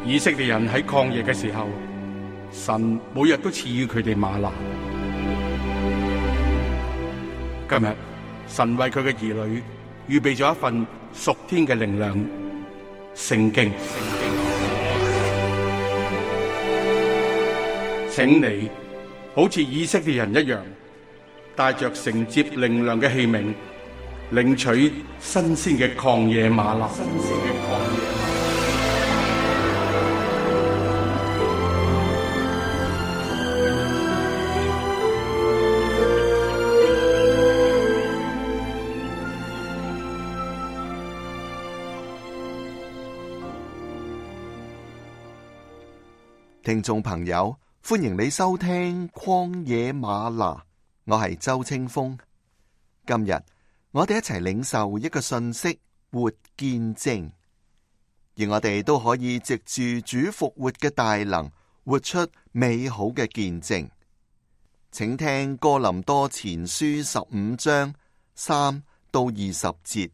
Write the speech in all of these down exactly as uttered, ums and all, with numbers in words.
以色列人喺曠野嘅時候，神每日都賜予佢哋嗎哪。今日神為佢嘅兒女預備咗一份屬天嘅靈糧——聖經。請你好似以色列人一樣，帶着承接靈糧嘅器皿，領取新鮮嘅曠野嗎哪。新鮮嘅曠野嗎哪。 聽眾朋友，歡迎你收聽曠野嗎哪，我係周清風。今日我哋一齊領受一個信息，活見證，而我哋都可以藉住主復活嘅大能，活出美好嘅見證。請聽哥林多前書十五章三到二十節。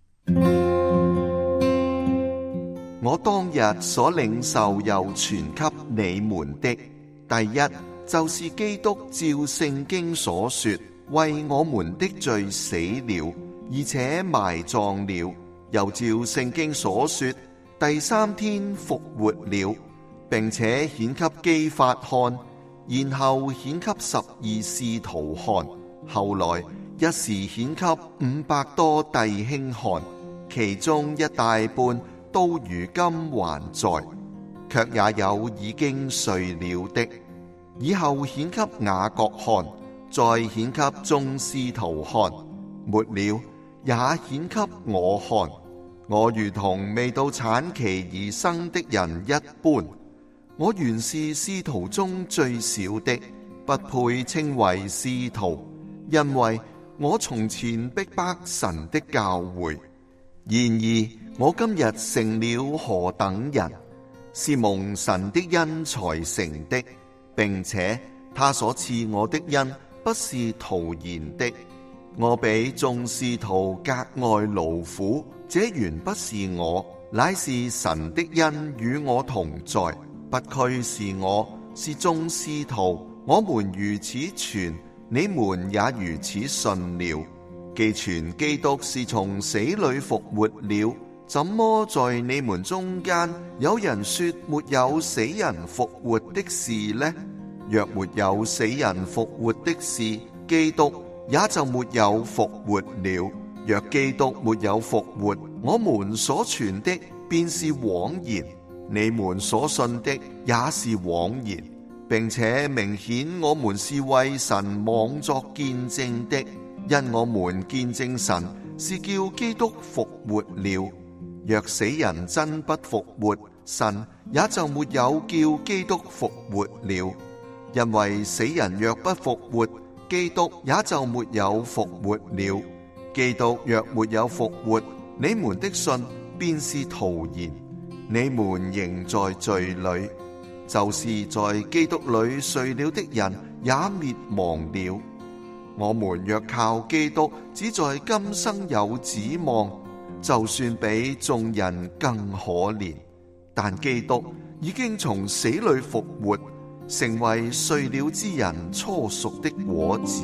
我當日所領受又傳給你們的，第一就是基督照聖經所說，為我們的罪死了，而且埋葬了，又照聖經所說，第三天復活了，並且顯給基法看，然後顯給十二使徒看，後來一時顯給五百多弟兄看，其中一大半到如今還在，卻也有已經睡了的。以後顯給雅各看，再顯給眾使徒看，末了也顯給我看。我如同未到產期而生的人一般，我原是使徒中最小的，不配稱為使徒，因為我從前逼迫神的教會。然而我今日成了何等人，是蒙神的恩才成的，並且他所賜我的恩不是徒然的。我比眾使徒格外勞苦，這原不是我，乃是神的恩與我同在。不拘是我，是眾使徒，我們如此傳，你們也如此信了。既傳基督是從死裏復活了，怎麼在你們中間有人說沒有死人復活的事呢？若沒有死人復活的事，基督也就沒有復活了。若基督沒有復活，我們所傳的便是枉然，你們所信的也是枉然，並且明顯我們是為神妄作見證的，因我們見證神是叫基督復活了。若死人真不復活，神也就沒有叫基督復活了。因為死人若不復活，基督也就沒有復活了。基督若沒有復活，你們的信便是徒然，你們仍在罪裏。就是在基督裏睡了的人也滅亡了。我們若靠基督只在今生有指望，就算比眾人更可憐。但基督已經從死裏復活，成為睡了之人初熟的果子。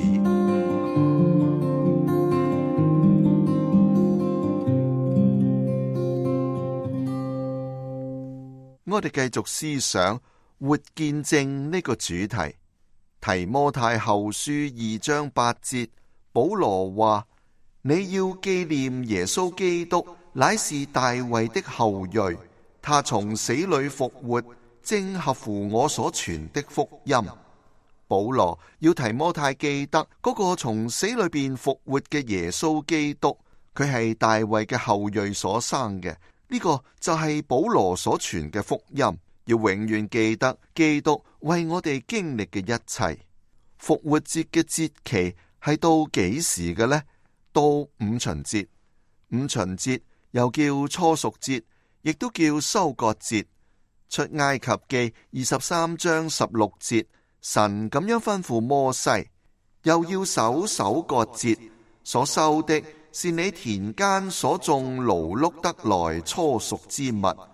我哋繼續思想活見證呢個主題。提摩太後書二章八節，保羅話：你要紀念耶穌基督乃是大衛的後裔，他從死裏復活，正合乎我所傳的福音。保羅要提摩太記得嗰個從死裏邊復活嘅耶穌基督，佢係大衛嘅後裔所生嘅。呢個就係保羅所傳嘅福音。要永遠記得基督為我哋經歷嘅一切。復活節嘅節期係到幾時嘅呢？到五旬節。五旬節又叫初熟節，亦都叫收割節。出埃及記二十三章十六節，神咁樣吩咐摩西，又要守收割節，所收的是你田間所種勞碌得來初熟之物。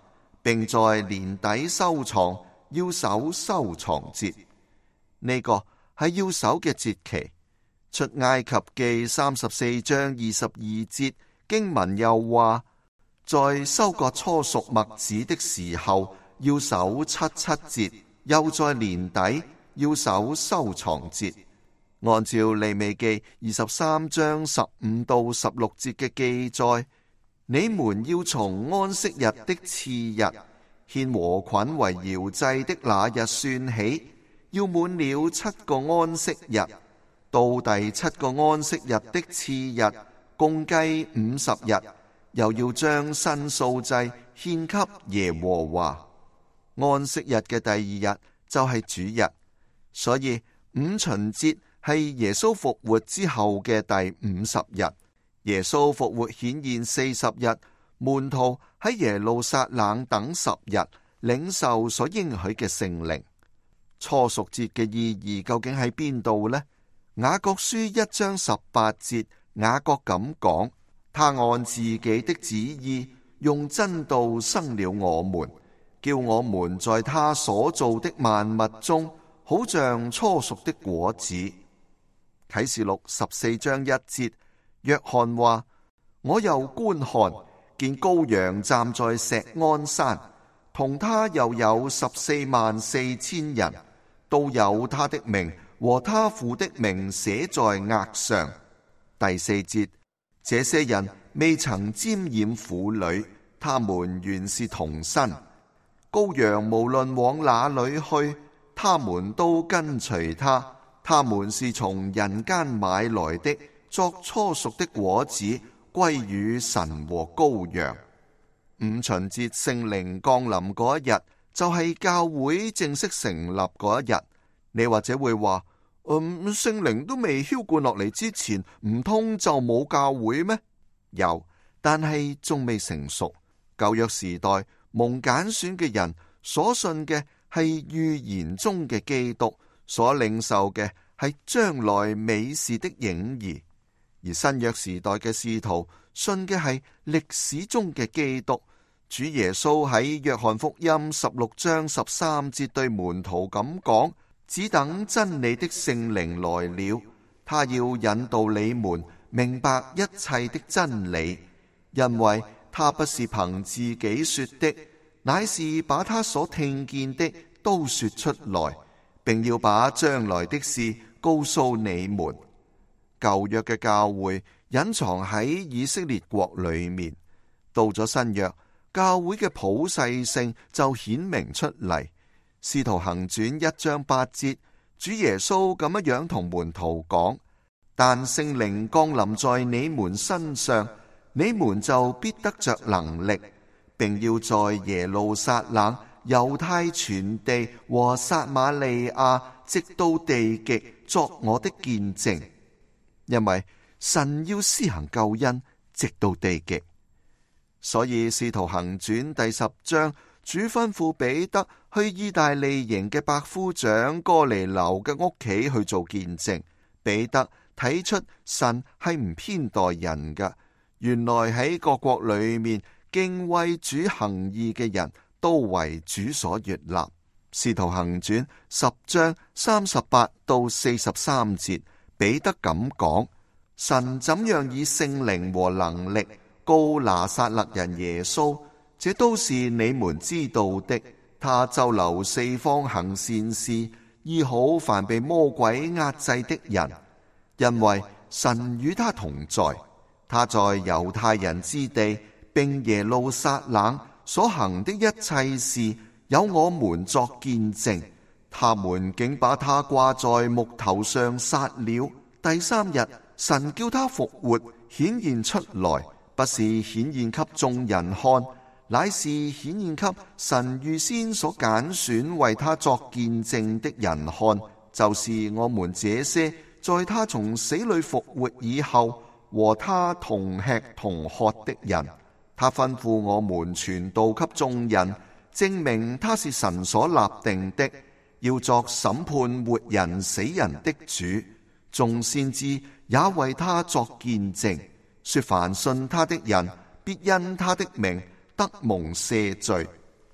並在年底收藏，要守收藏節。呢、這個係要守嘅節期。出埃及記三十四章二十二節經文又話，在收割初熟麥子的時候要守七七節，又在年底要守收藏節。按照利未記二十三章十五到十六節嘅記載，你們要從安息日的次日，獻禾捆為搖祭的那日算起，要滿了七個安息日，到第七個安息日的次日，共計五十日，又要將申訴祭獻給耶和華。安息日嘅第二日就係主日，所以五旬節係耶穌復活之後嘅第五十日。耶穌復活顯現四十日，門徒喺耶路撒冷等十日，領受所應許嘅聖靈。初熟節嘅意義究竟喺邊度呢？雅各書一章十八節，雅各咁講：他按自己的旨意，用真道生了我們，叫我們在他所造的萬物中，好像初熟的果子。啟示錄十四章一節，約翰話：我又觀看，見羔羊站在錫安山，同他又有十四萬四千人，都有他的名和他父的名寫在額上。第四節，這些人未曾沾染婦女，他們原是童身。羔羊無論往哪裏去，他們都跟隨他。他們是從人間買來的，作初熟的果子，歸與神和羔羊。五旬節聖靈降臨嗰一日，就係、是、教會正式成立嗰一日。你或者會話：嗯，聖靈都未澆灌落嚟之前，唔通就冇教會咩？有，但係仲未成熟。舊約時代蒙揀選嘅人所信嘅係預言中嘅基督，所領受嘅係將來美事的影兒。而新約時代嘅使徒信嘅係歷史中嘅基督。主耶穌喺約翰福音十六章十三節對門徒咁講：只等真理的聖靈來了，他要引導你們明白一切的真理，因為他不是憑自己說的，乃是把他所聽見的都說出來，並要把將來的事告訴你們。舊約嘅教會隱藏喺以色列國裏面，到咗新約，教會嘅普世性就顯明出嚟。使徒行傳一章八節，主耶穌咁樣同門徒講：但聖靈降臨在你們身上，你們就必得着能力，並要在耶路撒冷、猶太全地和撒瑪利亞，直到地極，作我的見證。因為神要施行救恩，直到地極。所以使徒行傳第十章，主吩咐彼得去意大利營嘅百夫長哥尼流嘅屋企去做見證。彼得睇出神係唔偏待人㗎，原來喺各國裏面敬畏主行義嘅人都為主所悅納。使徒行傳十章三十八到四十三節，彼得咁講：神怎樣以聖靈和能力膏拿撒勒人耶穌，這都是你們知道的。他周流四方行善事，醫好凡被魔鬼壓制的人，因為神與他同在。他在猶太人之地並耶路撒冷所行的一切事，有我們作見證。他們竟把他掛在木頭上殺了。第三日，神叫他復活，顯現出來，不是顯現給眾人看，乃是顯現給神預先所揀選為他作見證的人看，就是我們這些在他從死裏復活以後和他同吃同喝的人。他吩咐我們傳道給眾人，證明他是神所立定的，要作審判活人死人的主。眾先知也為他作見證，說凡信他的人必因他的名得蒙赦罪。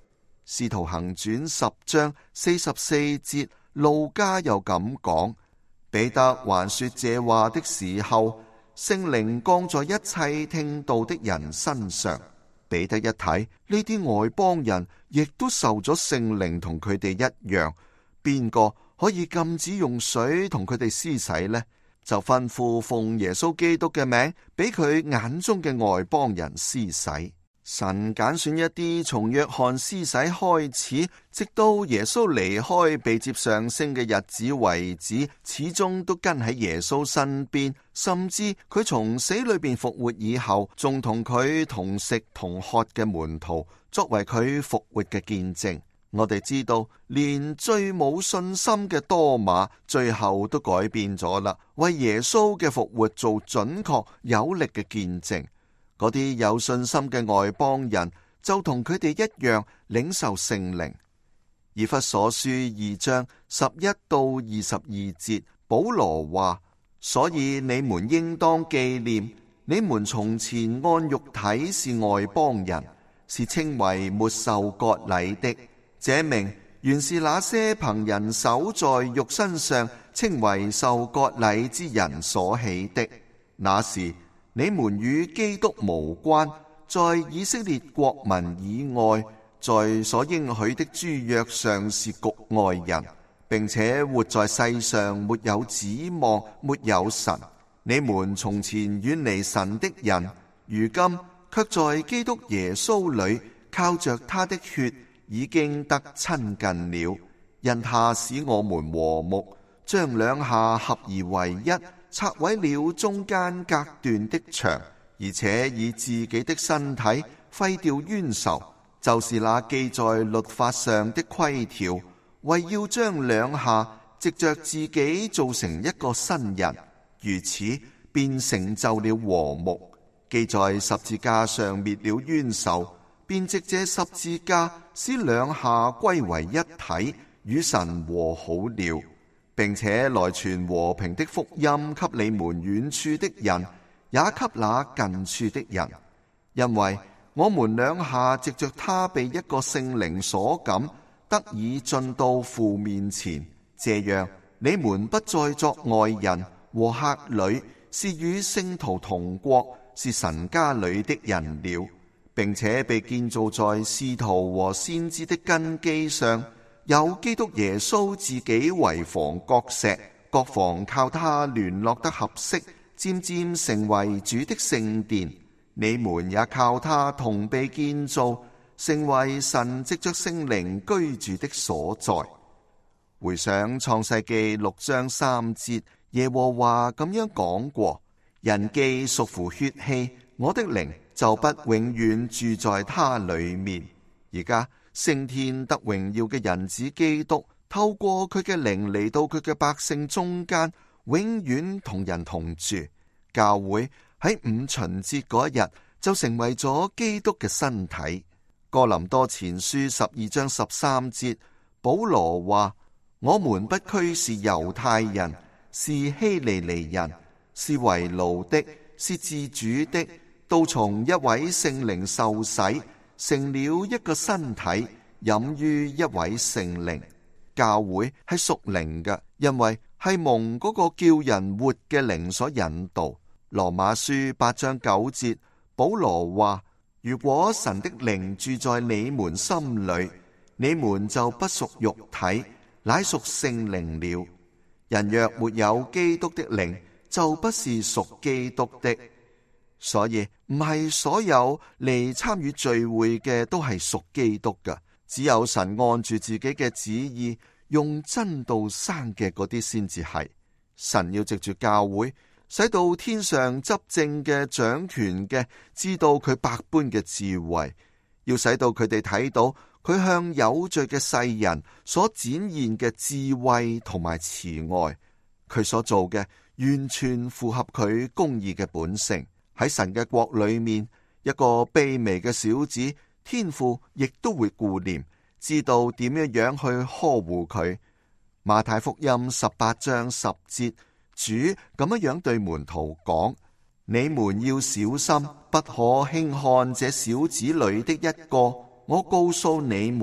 使徒行傳十章四十四節，路加又咁講：彼得還說這話的時候，聖靈降在一切聽道的人身上。彼得一睇呢啲外邦人亦都受咗聖靈同佢哋一樣，邊個可以禁止用水同佢哋施洗呢？就吩咐奉耶穌基督嘅名，俾佢眼中嘅外邦人施洗。神揀選一啲從約翰施洗開始，直到耶穌離開被接上升嘅日子為止，始終都跟喺耶穌身邊，甚至佢從死裏邊復活以後，仲同佢同食同喝嘅門徒，作為佢復活嘅見證。我哋知道，連最冇信心嘅多馬，最後都改變咗啦，為耶穌嘅復活做準確有力嘅見證。嗰啲有信心嘅外邦人就同佢哋一樣領受聖靈。以弗所書二章十一到二十二節，保羅話：所以你們應當紀念，你們從前按肉體是外邦人，是稱為沒受割禮的。這名原是那些憑人手在肉身上稱為受割禮之人所起的。那時你們與基督無關，在以色列國民以外，在所應許的諸約上是局外人，並且活在世上沒有指望，沒有神。你們從前遠離神的人，如今卻在基督耶穌裏靠着他的血已經得親近了，因他使我們和睦，將兩下合而為一，拆毀了中間隔斷的牆，而且以自己的身體廢掉冤仇，就是那記在律法上的規條，為要將兩下藉着自己造成一個新人，如此便成就了和睦。記在十字架上滅了冤仇，便藉這十字架使兩下歸為一體，與神和好了，並且來傳和平的福音給你們遠處的人，也給那近處的人。因為我們兩下藉着他被一個聖靈所感，得以進到父面前，這樣你們不再作外人和客旅，是與聖徒同國，是神家裏的人了，並且被建造在使徒和先知的根基上，有基督耶穌自己為房角石，各房靠他聯絡得合適，漸漸成為主的聖殿。你們也靠他同被建造，成為神藉着聖靈居住的所在。回想創世記六章三節，耶和華咁樣講過：人既屬乎血氣，我的靈就不永遠住在他裏面。而家升天得榮耀嘅人子基督，透過佢嘅靈嚟到佢嘅百姓中間，永遠同人同住。教會喺五旬節嗰一日就成為咗基督嘅身體。哥林多前書十二章十三節，保羅話：我們不拘是猶太人，是希利尼人，是為奴的，是自主的，都從一位聖靈受洗，成了一個身體，飲於一位聖靈。教會係屬靈嘅，因為係蒙嗰個叫人活嘅靈所引導。羅馬書八章九節，保羅話：如果神的靈住在你們心裏，你們就不屬肉體，乃屬聖靈了。人若沒有基督的靈，就不是屬基督的。所以唔係所有嚟參與聚會嘅都係屬基督嘅，只有神按住自己嘅旨意用真道生嘅嗰啲先至係。神要藉住教會，使到天上執政嘅掌權嘅知道佢百般嘅智慧，要使到佢哋睇到佢向有罪嘅世人所展現嘅智慧同埋慈愛。佢所做嘅完全符合佢公義嘅本性。喺神嘅國裏面，一個卑微嘅小子，天父亦都會顧念，知道點樣樣去呵護佢。馬太福音十八章十節，主咁樣樣對門徒講：你們要小心，不可輕看這小子裏的一個。我告訴你們，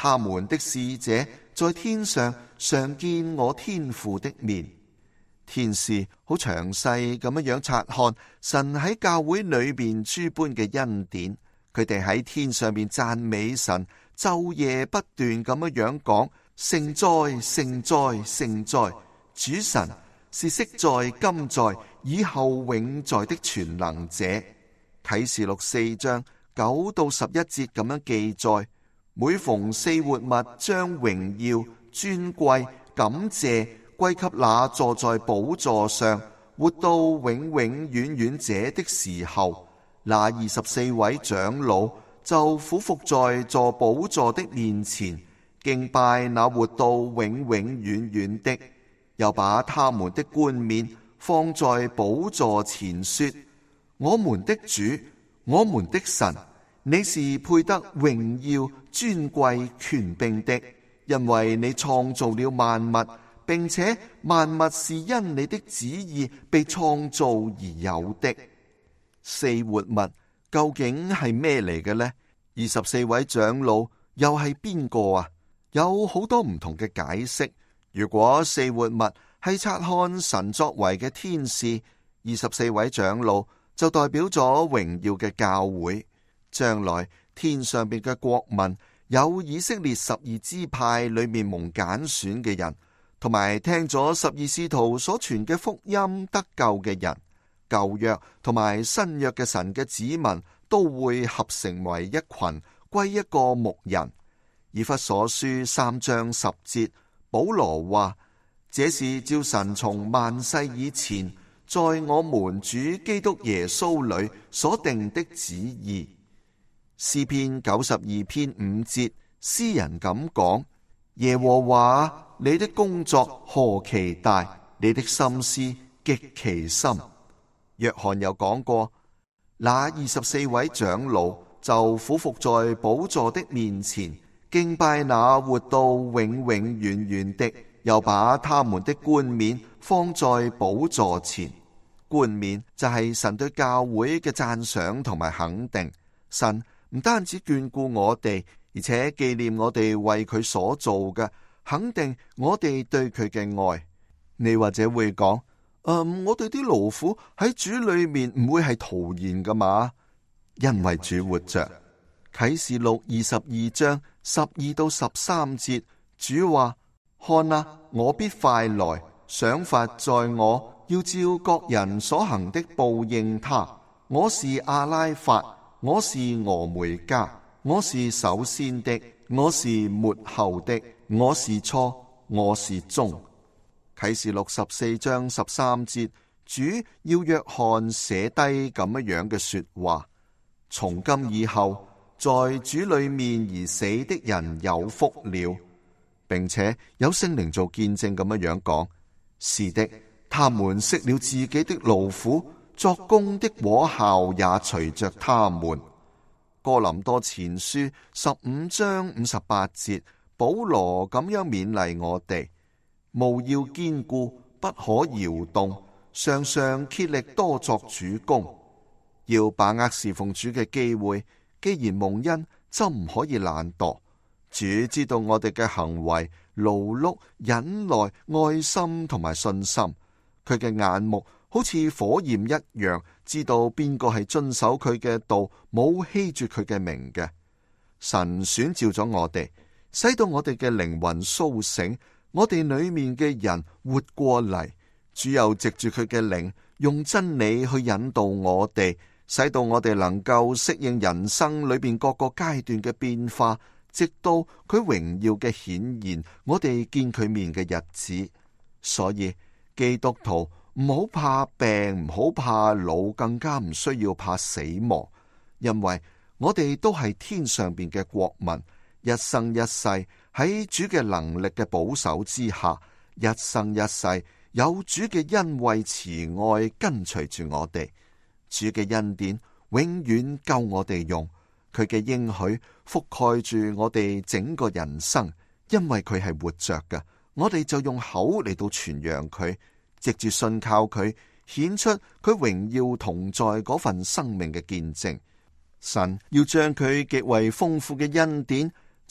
他們的使者在天上常見我天父的面。天使好詳細咁樣樣察看神喺教會裏邊諸般嘅恩典，佢哋喺天上邊讚美神，晝夜不斷咁樣樣講：聖哉，聖哉，聖哉！主神是昔在、今在、以後永在的全能者。啟示錄四章九到十一節咁樣記載：每逢四活物將榮耀、尊貴、感謝歸給那坐在寶座上活到永永遠遠者的時候，那二十四位長老就俯伏在坐寶座的面前，敬拜那活到永永遠遠的，又把他們的冠冕放在寶座前，說：我們的主，我們的神，你是配得榮耀、尊貴、權柄的，因為你創造了萬物，並且萬物是因你的旨意被創造而有的。四活物究竟係咩嚟嘅呢？二十四位長老又係邊個啊？有好多唔同嘅解釋。如果四活物係察看神作為嘅天使，二十四位長老就代表咗榮耀嘅教會。將來天上邊嘅國民，有以色列十二支派裏面蒙揀選嘅人，同埋聽咗十二使徒所傳嘅福音得救嘅人，舊約同埋新約嘅神嘅子民都會合成為一群，歸一個牧人。以弗所書三章十節，保羅話：這是照神從萬世以前，在我們主基督耶穌裏所定的旨意。詩篇九十二篇五節，詩人咁講：耶和華，你的工作何其大，你的心思極其深。約翰有講過，那二十四位長老就俯伏在寶座的面前，敬拜那活到永永遠遠的，又把他們的冠冕放在寶座前。冠冕就係神對教會嘅讚賞同埋肯定。神唔單止眷顧我哋，而且紀念我哋為佢所做嘅，肯定我哋對佢嘅愛。你或者會講：嗯，我哋啲勞苦喺主裏面唔會係徒然噶嘛？因為主活着。啟示錄二十二章十二到十三節，主話：看啊，我必快來，賞罰在我，要照各人所行的報應他。我是阿拉法，我是俄梅加，我是首先的，我是末後的，我是初，我是終。啟示錄十四章十三節，主要約翰寫低咁樣樣嘅說話：從今以後，在主裏面而死的人有福了。並且有聖靈做見證咁樣樣講：是的，他們息了自己的勞苦，作工的果效也隨着他們。哥林多前書十五章五十八節，保羅咁樣勉勵我哋：務要堅固，不可搖動，常常竭力多作主工，要把握侍奉主嘅機會。既然蒙恩，就唔可以懶惰。主知道我哋嘅行為、勞碌、忍耐、愛心同埋信心。佢嘅眼目好似火焰一樣，知道邊個係遵守佢嘅道，冇欺絕佢嘅名嘅。神選召咗我哋，使到我哋嘅靈魂蘇醒，我哋裏面嘅人活過嚟。主又藉住佢嘅靈，用真理去引導我哋，使到我哋能夠適應人生裏邊各個階段嘅變化，直到佢榮耀嘅顯現，我哋見佢面嘅日子。所以基督徒唔好怕病，唔好怕老，更加唔需要怕死亡，因為我哋都係天上邊嘅國民，一生一世喺主嘅能力嘅保守之下，一生一世有主嘅恩惠慈愛跟隨住我哋。主嘅恩典永遠夠我哋用，佢嘅應許覆蓋住我哋整個人生，因為佢係活着嘅，我哋就用口嚟到傳揚佢，藉住信靠佢，顯出佢榮耀同在嗰份生命嘅見證。神要將佢極為豐富嘅恩典，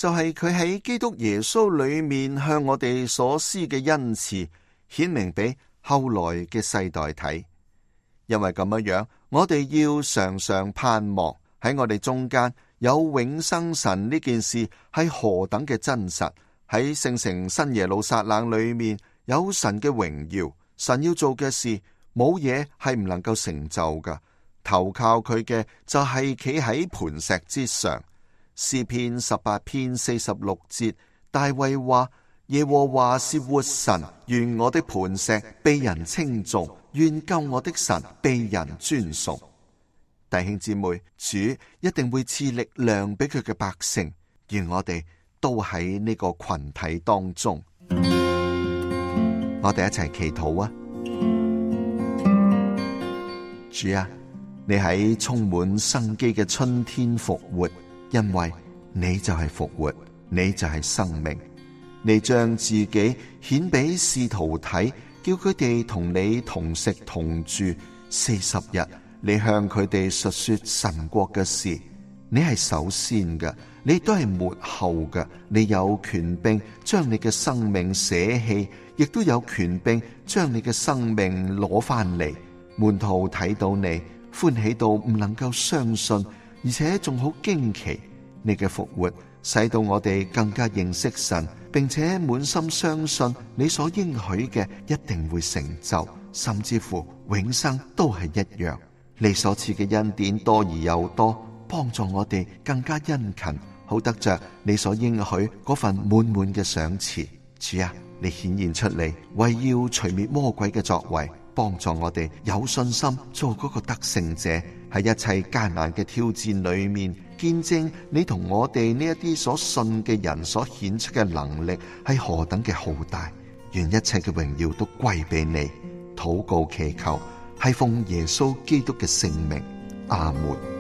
就係佢喺基督耶穌裏面向我哋所施嘅恩慈，顯明俾後來嘅世代睇。因為咁樣樣，我哋要常常盼望喺我哋中間有永生神呢件事係何等嘅真實。喺聖城新耶路撒冷裏面有神嘅榮耀，神要做嘅事冇嘢係唔能夠成就噶。投靠佢嘅就係企喺磐石之上。詩篇十八篇四十六節，大衛話：耶和華是活神，願我的磐石被人稱頌，願救我的神被人尊崇。弟兄姊妹，主一定會賜力量俾佢嘅百姓，願我哋都喺呢個群體當中。我哋一齊祈禱啊！主啊，你喺充滿生機嘅春天復活，因為你就係復活，你就係生命。你將自己顯俾使徒睇，叫佢哋同你同食同住四十日。你向佢哋述說神國嘅事，你係首先嘅，你都係末後嘅。你有權柄將你嘅生命捨棄，亦都有權柄將你嘅生命攞翻嚟。門徒睇到你，歡喜到唔能夠相信，而且仲好驚奇。你嘅復活使到我哋更加認識神，並且滿心相信你所應許嘅一定會成就，甚至乎永生都係一樣。你所賜嘅恩典多而又多，幫助我哋更加殷勤，好得着你所應許嗰份滿滿嘅賞賜。主啊，你顯現出嚟，為要除滅魔鬼嘅作為，幫助我哋有信心做嗰個得勝者，喺一切艱難嘅挑戰裏面，見證你同我哋呢一啲所信嘅人所顯出嘅能力係何等嘅浩大。願一切嘅榮耀都歸俾你。禱告祈求係奉耶穌基督嘅聖名，阿門。